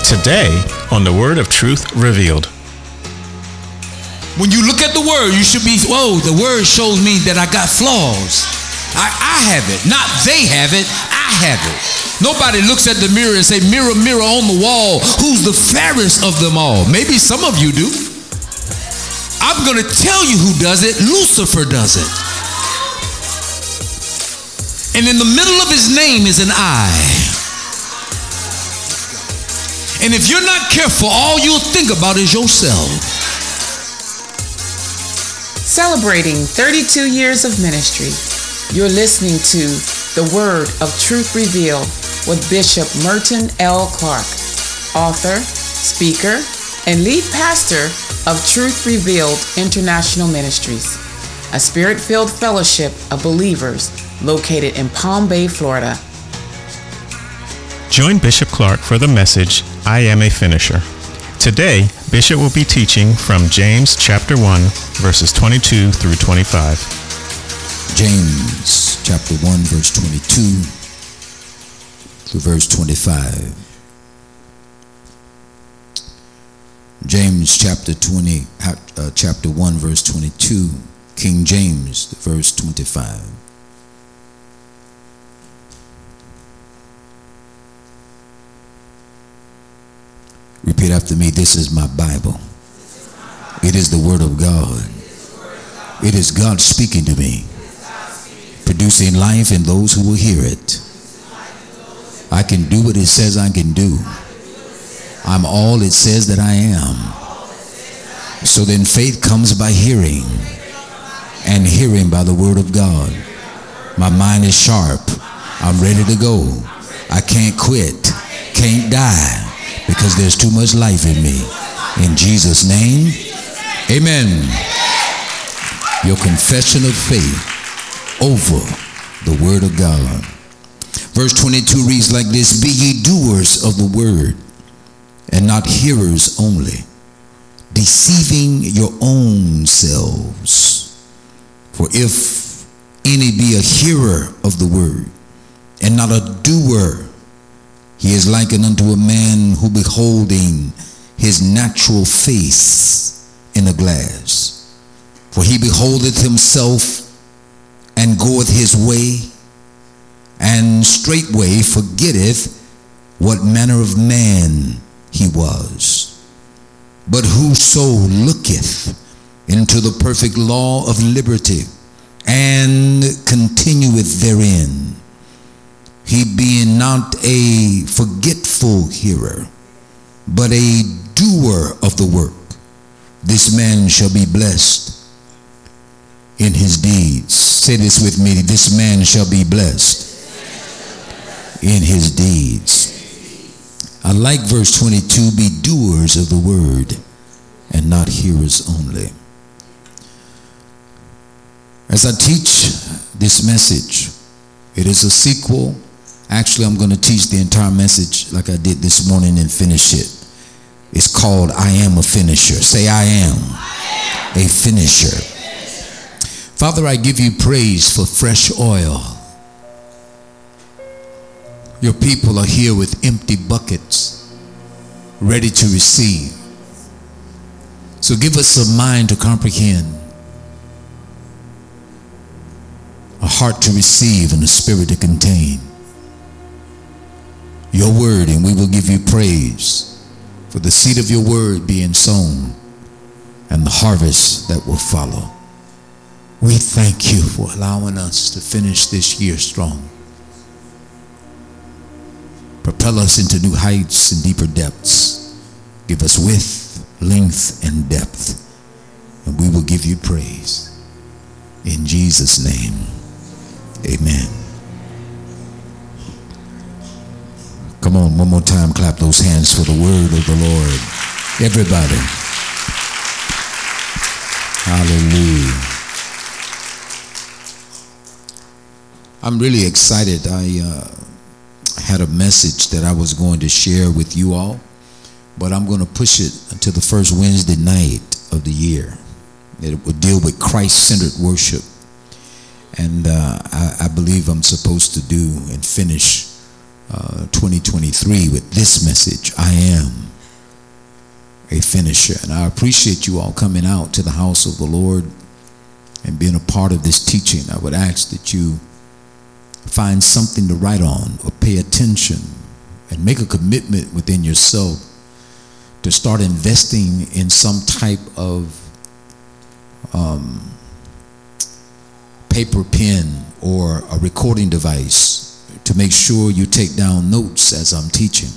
Today on the Word of Truth Revealed. When you look at the Word, you should be, whoa, the Word shows me that I got flaws. I have it. Not they have it, I have it. Nobody looks at the mirror and say, mirror, mirror on the wall, who's the fairest of them all? Maybe some of you do. I'm going to tell you who does it. Lucifer does it. And in the middle of his name is an eye. And if you're not careful, all you'll think about is yourself. Celebrating 32 years of ministry, you're listening to The Word of Truth Revealed with Bishop Merton L. Clark, author, speaker, and lead pastor of Truth Revealed International Ministries, a spirit-filled fellowship of believers located in Palm Bay, Florida. Join Bishop Clark for the message, I Am a Finisher. Today, Bishop will be teaching from James chapter 1, verses 22 through 25. James chapter 1, verse 22 through verse 25. James chapter 1, verse 22, King James, verse 25. Repeat after me. This is my Bible. It is the Word of God. It is God speaking to me, producing life in those who will hear it. I can do what it says I can do. I'm all it says that I am. So then faith comes by hearing, and hearing by the Word of God. My mind is sharp. I'm ready to go. I can't quit, can't die, because there's too much life in me. In Jesus' name, amen. Your confession of faith over the Word of God. Verse 22 reads like this: Be ye doers of the word, and not hearers only, deceiving your own selves. For if any be a hearer of the word, and not a doer, he is likened unto a man who, beholding his natural face in a glass, for he beholdeth himself, and goeth his way, and straightway forgetteth what manner of man he was. But whoso looketh into the perfect law of liberty, and continueth therein, he being not a forgetful hearer, but a doer of the work, this man shall be blessed in his deeds. Say this with me: this man shall be blessed in his deeds. I like verse 22, be doers of the word and not hearers only. As I teach this message, it is a sequel. Actually, I'm going to teach the entire message like I did this morning and finish it. It's called I Am a Finisher. Say, I am a finisher. Father, I give you praise for fresh oil. Your people are here with empty buckets, ready to receive. So give us a mind to comprehend, a heart to receive, and a spirit to contain your word, and we will give you praise for the seed of your word being sown and the harvest that will follow. We thank you for allowing us to finish this year strong. Propel us into new heights and deeper depths. Give us width, length, and depth, and we will give you praise. In Jesus' name, amen. Come on, one more time, clap those hands for the word of the Lord. Everybody. Hallelujah. I'm really excited. I had a message that I was going to share with you all, but I'm going to push it until the first Wednesday night of the year. It will deal with Christ-centered worship, and I believe I'm supposed to do and finish 2023 with this message, I am a finisher. And I appreciate you all coming out to the house of the Lord and being a part of this teaching. I would ask that you find something to write on or pay attention and make a commitment within yourself to start investing in some type of paper pen or a recording device to make sure you take down notes as I'm teaching.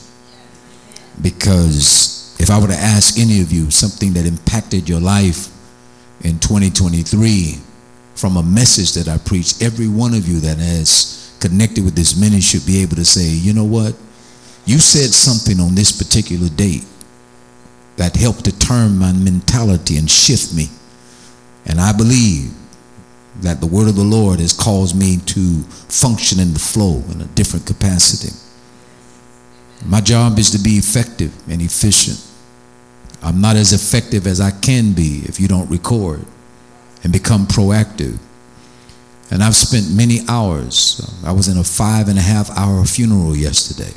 Because if I were to ask any of you something that impacted your life in 2023 from a message that I preached, every one of you that has connected with this ministry should be able to say, you know what? You said something on this particular date that helped to turn my mentality and shift me. And I believe that the word of the Lord has caused me to function in the flow in a different capacity. My job is to be effective and efficient. I'm not as effective as I can be if you don't record and become proactive. And I've spent many hours. I was in a 5.5-hour funeral yesterday.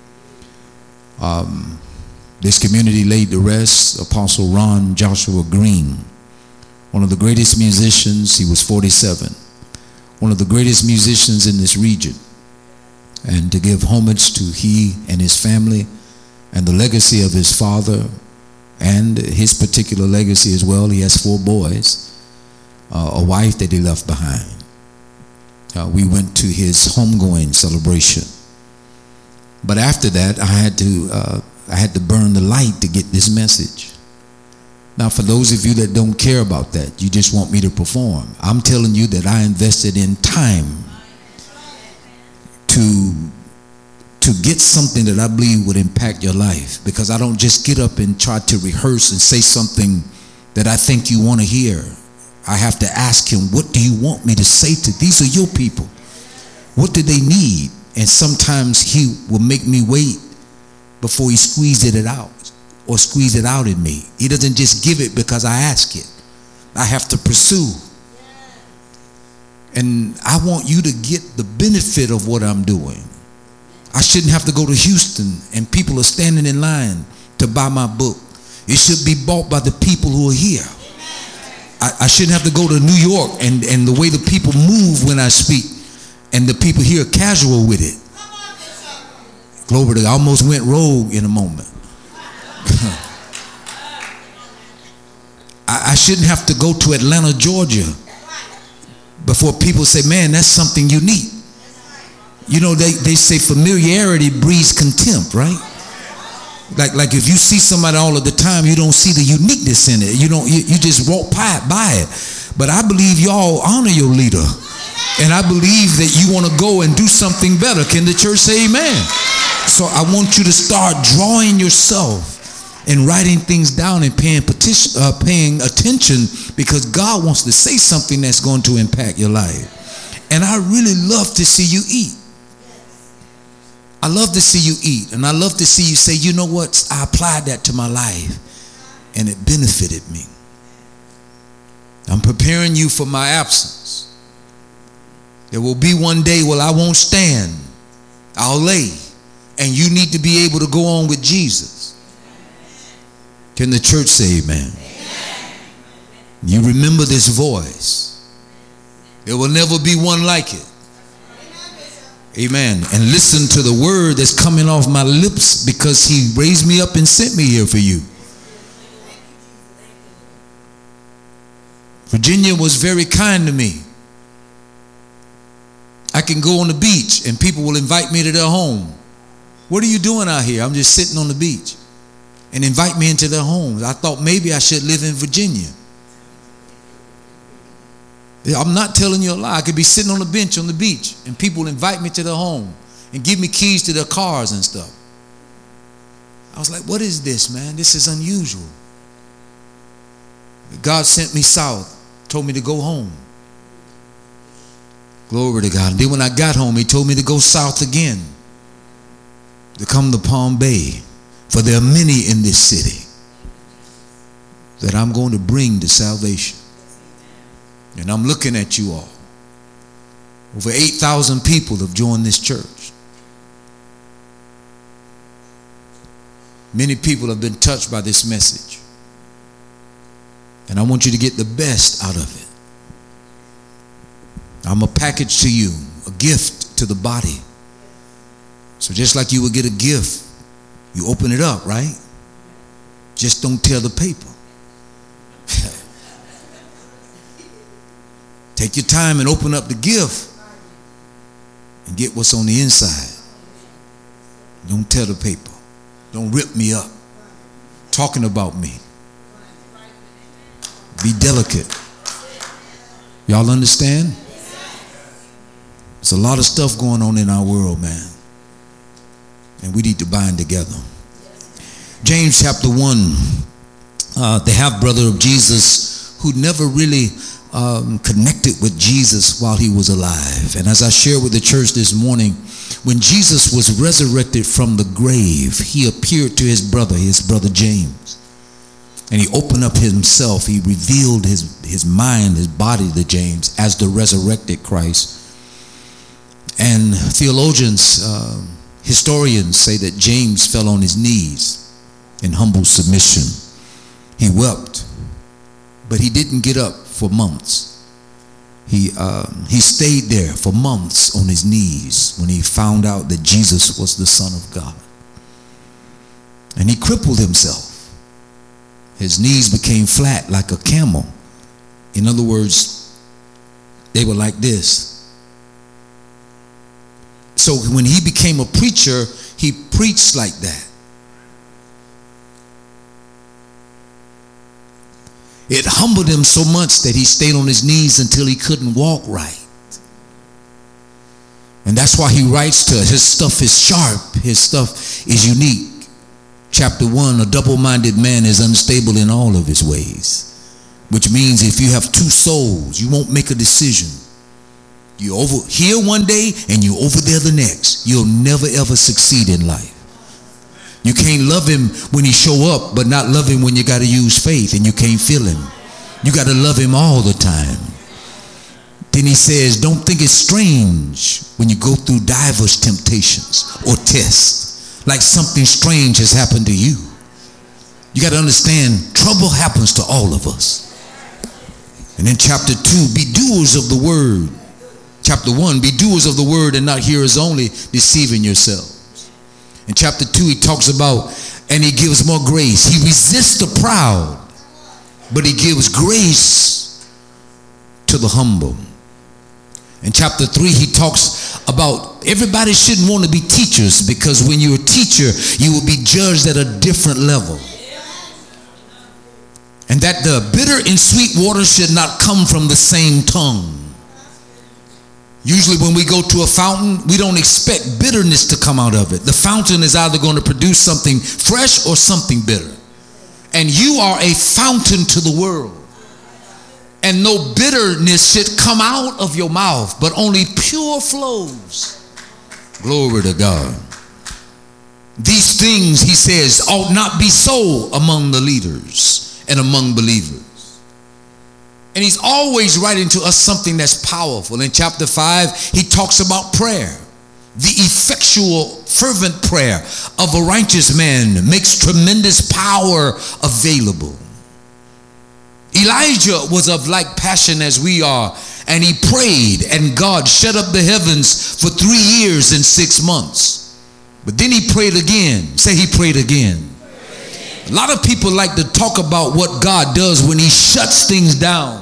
This community laid to rest Apostle Ron Joshua Green, one of the greatest musicians. He was 47, one of the greatest musicians in this region. And to give homage to he and his family and the legacy of his father and his particular legacy as well. He has 4 boys, a wife that he left behind. We went to his homegoing celebration. But after that, I had to burn the light to get this message. Now, for those of you that don't care about that, you just want me to perform. I'm telling you that I invested in time to get something that I believe would impact your life, because I don't just get up and try to rehearse and say something that I think you want to hear. I have to ask him, what do you want me to say to these are your people? What do they need? And sometimes he will make me wait before he squeezes it out or squeeze it out in me. He doesn't just give it because I ask it. I have to pursue. And I want you to get the benefit of what I'm doing. I shouldn't have to go to Houston and people are standing in line to buy my book. It should be bought by the people who are here. I shouldn't have to go to New York and the way the people move when I speak and the people here are casual with it. Glory to God. I almost went rogue in a moment. I shouldn't have to go to Atlanta, Georgia before people say, man, that's something unique. You know, they say familiarity breeds contempt, right? Like if you see somebody all of the time, you don't see the uniqueness in it. You just walk by it. But I believe y'all honor your leader. And I believe that you want to go and do something better. Can the church say amen? So I want you to start drawing yourself and writing things down and paying attention, because God wants to say something that's going to impact your life. And I really love to see you eat. I love to see you eat, and I love to see you say, you know what, I applied that to my life and it benefited me. I'm preparing you for my absence. There will be one day where I won't stand, I'll lay, and you need to be able to go on with Jesus. Can the church say amen? You remember this voice. There will never be one like it. Amen. And listen to the word that's coming off my lips, because he raised me up and sent me here for you. Virginia was very kind to me. I can go on the beach and people will invite me to their home. What are you doing out here? I'm just sitting on the beach. And invite me into their homes. I thought maybe I should live in Virginia. I'm not telling you a lie. I could be sitting on the bench on the beach and people invite me to their home and give me keys to their cars and stuff. I was like, what is this, man? This is unusual. God sent me south, told me to go home. Glory to God. And then when I got home, he told me to go south again, to come to Palm Bay. For there are many in this city that I'm going to bring to salvation. And I'm looking at you all. 8,000 people have joined this church. Many people have been touched by this message. And I want you to get the best out of it. I'm a package to you, a gift to the body. So just like you would get a gift, you open it up, right? Just don't tear the paper. Take your time and open up the gift and get what's on the inside. Don't tear the paper. Don't rip me up talking about me. Be delicate. Y'all understand? There's a lot of stuff going on in our world, man. And we need to bind together. James chapter 1, the half-brother of Jesus who never really connected with Jesus while he was alive. And as I shared with the church this morning, when Jesus was resurrected from the grave, he appeared to his brother James. And he opened up himself. He revealed his mind, his body to James as the resurrected Christ. And theologians, historians say that James fell on his knees in humble submission. He wept, but he didn't get up for months. He stayed there for months on his knees when he found out that Jesus was the Son of God. And he crippled himself. His knees became flat like a camel. In other words, they were like this. So when he became a preacher, he preached like that. It humbled him so much that he stayed on his knees until he couldn't walk right. And that's why he writes to us. His stuff is sharp. His stuff is unique. Chapter 1, a double-minded man is unstable in all of his ways. Which means if you have two souls, you won't make a decision. You're over here one day and you're over there the next. You'll never ever succeed in life. You can't love him when he show up, but not love him when you got to use faith and you can't feel him. You got to love him all the time. Then he says, don't think it's strange when you go through diverse temptations or tests, like something strange has happened to you. You got to understand, trouble happens to all of us. And then chapter 2, be doers of the word. Chapter 1, be doers of the word and not hearers only, deceiving yourselves. In chapter 2, he talks about, and he gives more grace. He resists the proud, but he gives grace to the humble. In chapter 3, he talks about everybody shouldn't want to be teachers, because when you're a teacher, you will be judged at a different level. And that the bitter and sweet water should not come from the same tongue. Usually when we go to a fountain, we don't expect bitterness to come out of it. The fountain is either going to produce something fresh or something bitter. And you are a fountain to the world. And no bitterness should come out of your mouth, but only pure flows. Glory to God. These things, he says, ought not be so among the leaders and among believers. And he's always writing to us something that's powerful. In chapter 5, he talks about prayer. The effectual, fervent prayer of a righteous man makes tremendous power available. Elijah was of like passion as we are, and he prayed, and God shut up the heavens for 3 years and 6 months. But then he prayed again. Say he prayed again. A lot of people like to talk about what God does when he shuts things down,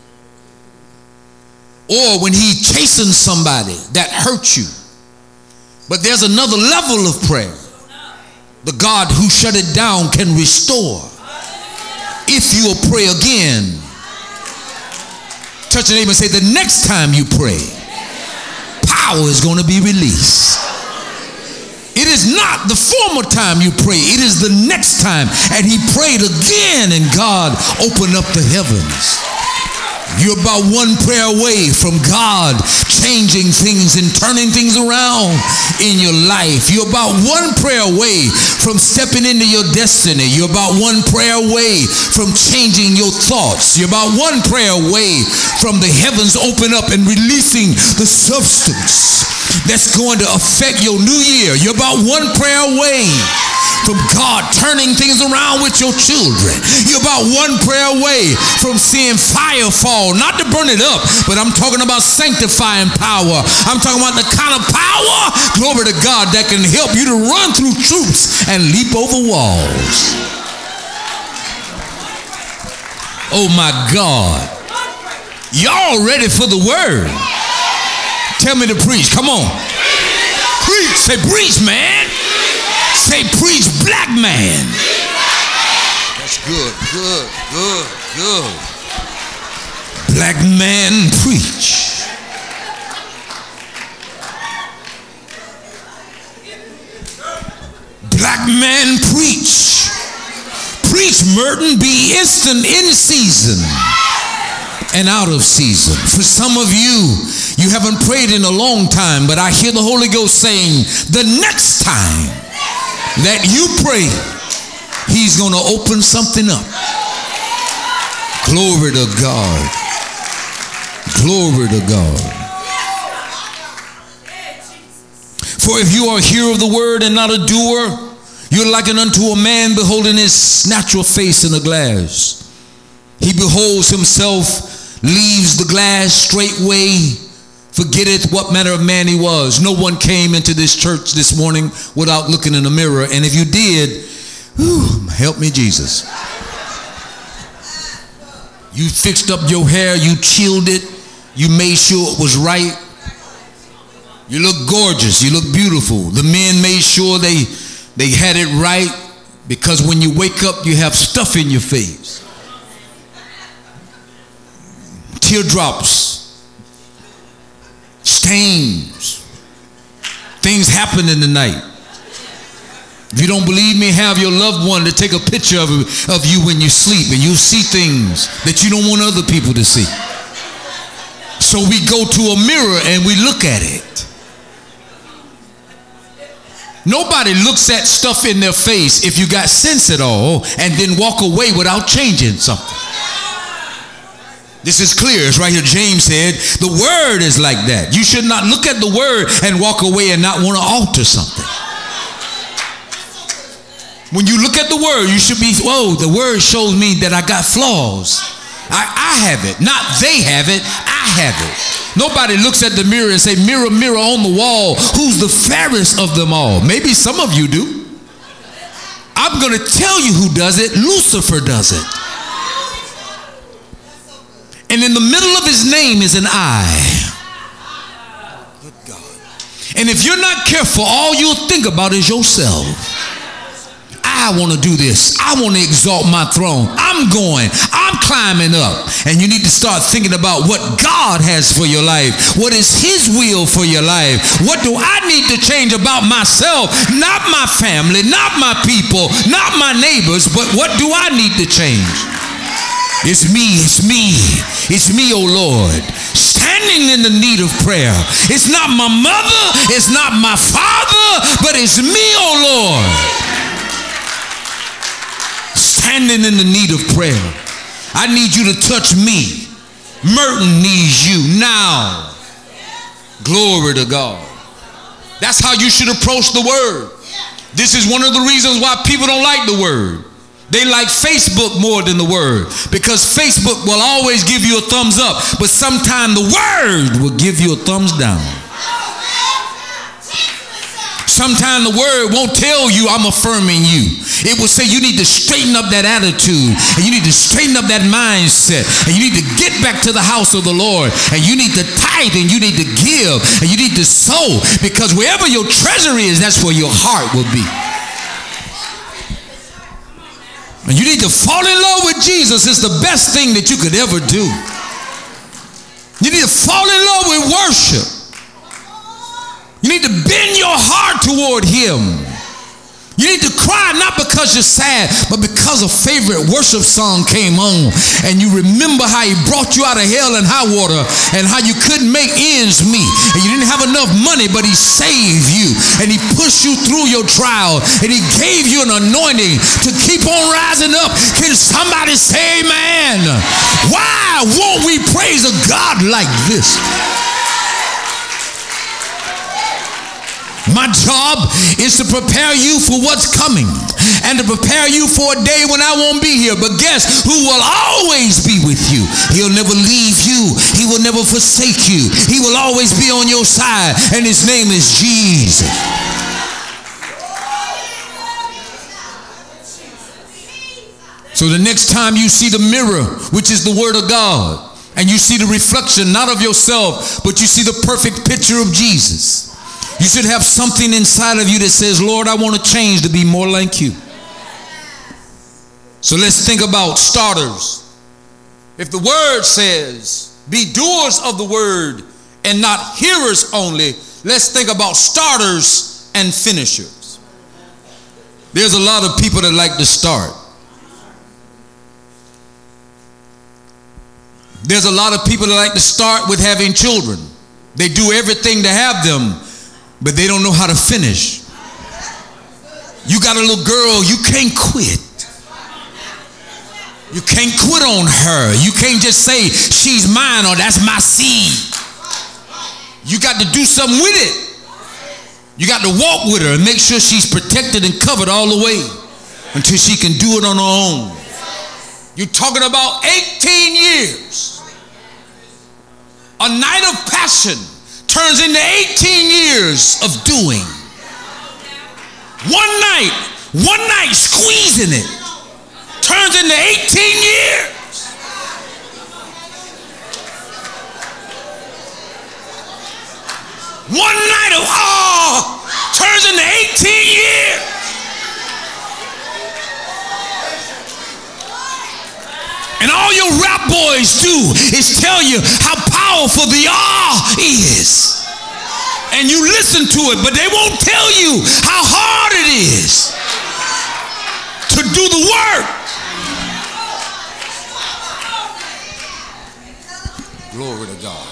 or when he chastens somebody that hurts you. But there's another level of prayer. The God who shut it down can restore if you will pray again. Touch your neighbor and say, the next time you pray, power is going to be released. It is not the former time you pray, it is the next time. And he prayed again, and God opened up the heavens. You're about one prayer away from God changing things and turning things around in your life. You're about one prayer away from stepping into your destiny. You're about one prayer away from changing your thoughts. You're about one prayer away from the heavens open up and releasing the substance that's going to affect your new year. You're about one prayer away from God turning things around with your children. You're about one prayer away from seeing fire fall, not to burn it up, but I'm talking about sanctifying power. I'm talking about the kind of power, glory to God, that can help you to run through troops and leap over walls. Oh my God. Y'all ready for the word? Tell me to preach. Come on. Preach. Say preach, man. Say preach, black man. That's good, good, good, good. Black man preach. Black man preach. Preach, Merton, be instant in season and out of season. For some of you, you haven't prayed in a long time, but I hear the Holy Ghost saying, the next time that you pray, he's going to open something up. Glory to God. Glory to God. For if you are a hearer of the word and not a doer, you're likened unto a man beholding his natural face in a glass. He beholds himself, leaves the glass straightway, forgetteth what manner of man he was. No one came into this church this morning without looking in a mirror. And if you did, help me, Jesus. You fixed up your hair, you chilled it, you made sure it was right. You look gorgeous, you look beautiful. The men made sure they had it right, because when you wake up, you have stuff in your face. Teardrops, stains, things happen in the night. If you don't believe me, have your loved one to take a picture of you when you sleep, and you'll see things that you don't want other people to see. So we go to a mirror and we look at it. Nobody looks at stuff in their face, if you got sense at all, and then walk away without changing something. This is clear. It's right here. James said, the word is like that. You should not look at the word and walk away and not want to alter something. When you look at the word, you should be, whoa, the word shows me that I got flaws. I have it. Not they have it. I have it. Nobody looks at the mirror and say, mirror, mirror on the wall, who's the fairest of them all? Maybe some of you do. I'm going to tell you who does it. Lucifer does it. And in the middle of his name is an eye. Good God. And if you're not careful, all you'll think about is yourself. I want to do this. I want to exalt my throne. I'm climbing up. And you need to start thinking about what God has for your life. What is his will for your life? What do I need to change about myself? Not my family, not my people, not my neighbors, but what do I need to change? It's me, it's me. It's me, oh Lord, standing in the need of prayer. It's not my mother, it's not my father, but it's me, oh Lord, standing in the need of prayer. I need you to touch me. Merton needs you now. Glory to God. That's how you should approach the word. This is one of the reasons why people don't like the word. They like Facebook more than the word, because Facebook will always give you a thumbs up, but sometimes the word will give you a thumbs down. Sometimes the word won't tell you I'm affirming you. It will say you need to straighten up that attitude, and you need to straighten up that mindset, and you need to get back to the house of the Lord, and you need to tithe, and you need to give, and you need to sow, because wherever your treasure is, that's where your heart will be. And you need to fall in love with Jesus. It's the best thing that you could ever do. You need to fall in love with worship. You need to bend your heart toward him. You need to cry not because you're sad, but because a favorite worship song came on, and you remember how he brought you out of hell and high water, and how you couldn't make ends meet, and you didn't have enough money, but he saved you, and he pushed you through your trial, and he gave you an anointing to keep on rising up. Can somebody say amen? Why won't we praise a God like this? My job is to prepare you for what's coming and to prepare you for a day when I won't be here. But guess who will always be with you? He'll never leave you. He will never forsake you. He will always be on your side, and his name is Jesus. So the next time you see the mirror, which is the word of God, and you see the reflection, not of yourself, but you see the perfect picture of Jesus, you should have something inside of you that says, Lord, I want to change to be more like you. So let's think about starters. If the word says, be doers of the word and not hearers only, let's think about starters and finishers. There's a lot of people that like to start. There's a lot of people that like to start with having children. They do everything to have them, but they don't know how to finish. You got a little girl, you can't quit. You can't quit on her. You can't just say, she's mine or that's my seed. You got to do something with it. You got to walk with her and make sure she's protected and covered all the way until she can do it on her own. You're talking about 18 years. A night of passion turns into 18 years of doing. One night squeezing it turns into 18 years. One night of awe turns into 18 years. And all your rap boys do is tell you how powerful the is. And you listen to it, but they won't tell you how hard it is to do the work. Glory to God.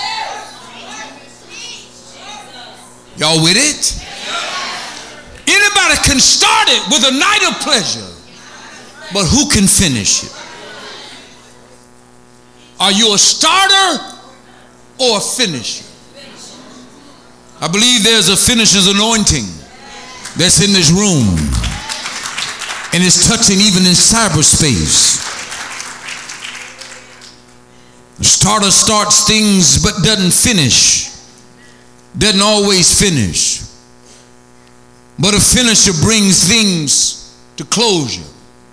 Y'all with it? Anybody can start it with a night of pleasure, but who can finish it? Are you a starter or a finisher? I believe there's a finisher's anointing that's in this room, and it's touching even in cyberspace. The starter starts things but doesn't finish. Doesn't always finish. But a finisher brings things to closure.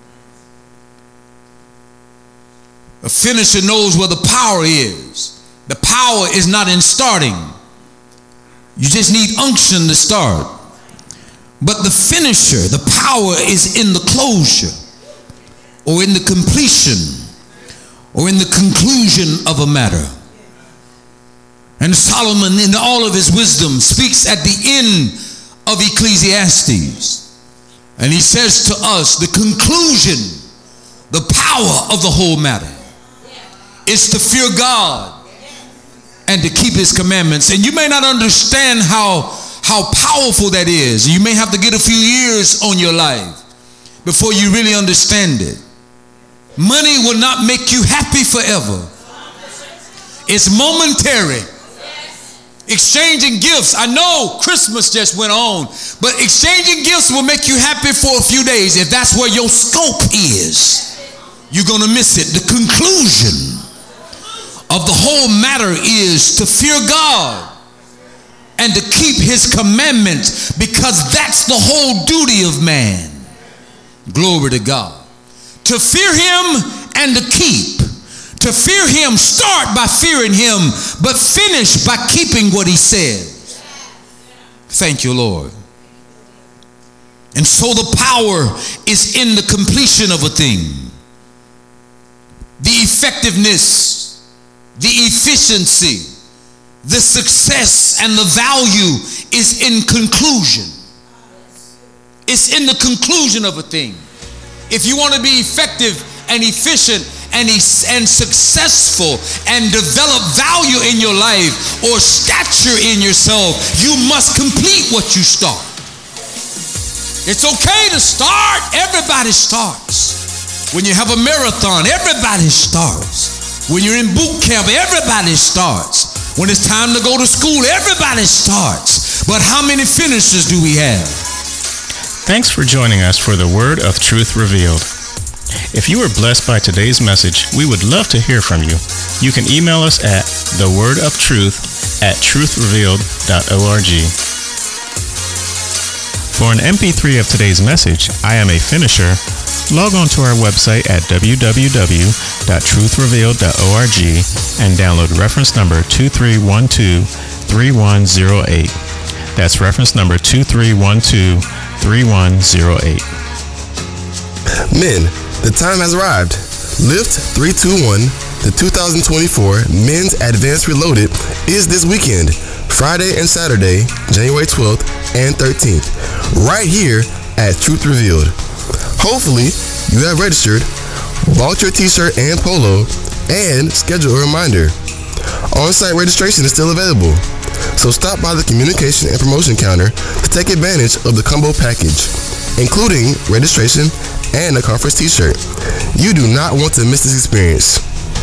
A finisher knows where the power is. The power is not in starting. You just need unction to start. But the finisher, the power is in the closure, or in the completion, or in the conclusion of a matter. And Solomon, in all of his wisdom, speaks at the end of Ecclesiastes. And he says to us, the conclusion, the power of the whole matter is to fear God and to keep his commandments. And you may not understand how powerful that is. You may have to get a few years on your life before you really understand it. Money will not make you happy forever. It's momentary. Exchanging gifts. I know Christmas just went on, but exchanging gifts will make you happy for a few days. If that's where your scope is, you're going to miss it. The conclusion of the whole matter is to fear God and to keep his commandments, because that's the whole duty of man. Glory to God. To fear him and to keep. To fear him, start by fearing him, but finish by keeping what he says. Thank you, Lord. And so the power is in the completion of a thing. The effectiveness, the efficiency, the success, and the value is in conclusion. It's in the conclusion of a thing. If you want to be effective and efficient and successful and develop value in your life or stature in yourself, you must complete what you start. It's okay to start. Everybody starts. When you have a marathon, everybody starts. When you're in boot camp, everybody starts. When it's time to go to school, everybody starts. But how many finishers do we have? Thanks for joining us for the Word of Truth Revealed. If you were blessed by today's message, we would love to hear from you. You can email us at thewordofTruth@truthrevealed.org. For an MP3 of today's message, I Am a Finisher, log on to our website at www.truthrevealed.org and download reference number 23123108. That's reference number 23123108. Men, the time has arrived. Lift 321, the 2024 Men's Advanced Reloaded, is this weekend, Friday and Saturday, January 12th and 13th, right here at Truth Revealed. Hopefully, you have registered, bought your t-shirt and polo, and scheduled a reminder. On-site registration is still available, so stop by the communication and promotion counter to take advantage of the combo package, including registration and a conference t-shirt. You do not want to miss this experience.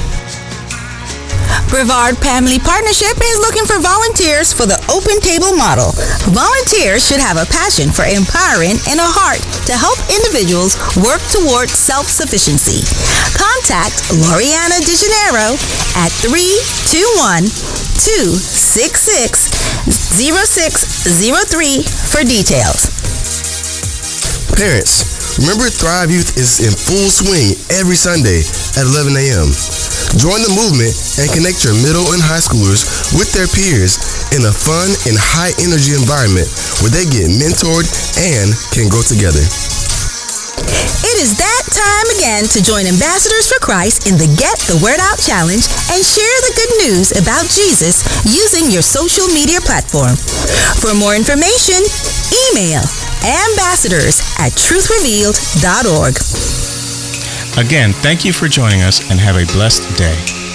Brevard Family Partnership is looking for volunteers for the Open Table model. Volunteers should have a passion for empowering and a heart to help individuals work toward self-sufficiency. Contact Loriana DeGennaro at 321-266-0603 for details. Parents, remember Thrive Youth is in full swing every Sunday at 11 a.m. Join the movement and connect your middle and high schoolers with their peers in a fun and high-energy environment where they get mentored and can grow together. It is that time again to join Ambassadors for Christ in the Get the Word Out Challenge and share the good news about Jesus using your social media platform. For more information, email ambassadors@truthrevealed.org. Again, thank you for joining us and have a blessed day.